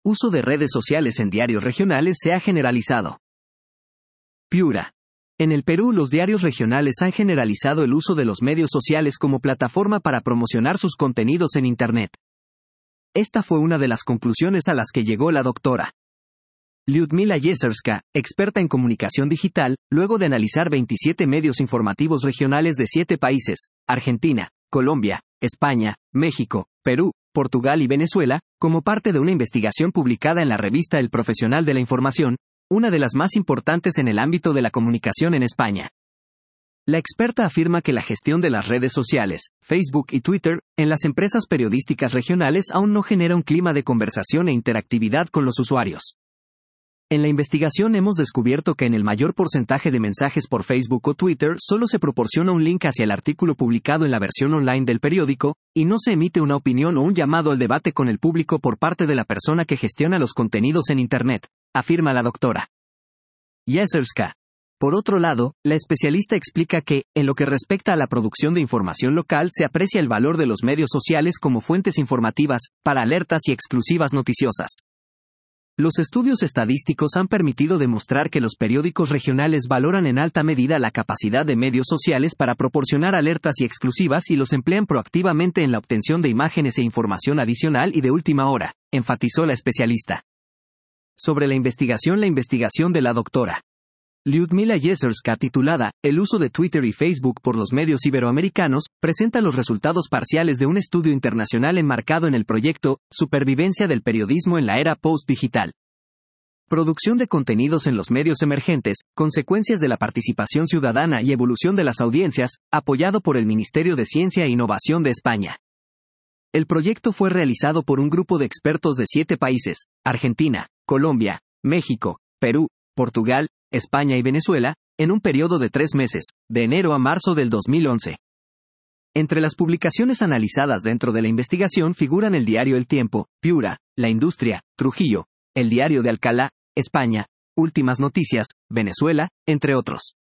Uso de redes sociales en diarios regionales se ha generalizado. Piura. En el Perú, los diarios regionales han generalizado el uso de los medios sociales como plataforma para promocionar sus contenidos en Internet. Esta fue una de las conclusiones a las que llegó la doctora Lyudmila Jezerska, experta en comunicación digital, luego de analizar 27 medios informativos regionales de 7 países, Argentina, Colombia, España, México, Perú, Portugal y Venezuela, como parte de una investigación publicada en la revista El Profesional de la Información, una de las más importantes en el ámbito de la comunicación en España. La experta afirma que la gestión de las redes sociales, Facebook y Twitter, en las empresas periodísticas regionales aún no genera un clima de conversación e interactividad con los usuarios. En la investigación hemos descubierto que en el mayor porcentaje de mensajes por Facebook o Twitter solo se proporciona un link hacia el artículo publicado en la versión online del periódico, y no se emite una opinión o un llamado al debate con el público por parte de la persona que gestiona los contenidos en Internet, afirma la doctora Jezerska. Por otro lado, la especialista explica que, en lo que respecta a la producción de información local, se aprecia el valor de los medios sociales como fuentes informativas, para alertas y exclusivas noticiosas. Los estudios estadísticos han permitido demostrar que los periódicos regionales valoran en alta medida la capacidad de medios sociales para proporcionar alertas y exclusivas y los emplean proactivamente en la obtención de imágenes e información adicional y de última hora, enfatizó la especialista. Sobre la investigación de la doctora Lyudmila Jezerska, titulada El uso de Twitter y Facebook por los medios iberoamericanos, presenta los resultados parciales de un estudio internacional enmarcado en el proyecto Supervivencia del periodismo en la era post-digital. Producción de contenidos en los medios emergentes, consecuencias de la participación ciudadana y evolución de las audiencias, apoyado por el Ministerio de Ciencia e Innovación de España. El proyecto fue realizado por un grupo de expertos de 7 países, Argentina, Colombia, México, Perú, Portugal, España y Venezuela, en un periodo de 3 meses, de enero a marzo del 2011. Entre las publicaciones analizadas dentro de la investigación figuran el diario El Tiempo, Piura, La Industria, Trujillo, el diario de Alcalá, España, Últimas Noticias, Venezuela, entre otros.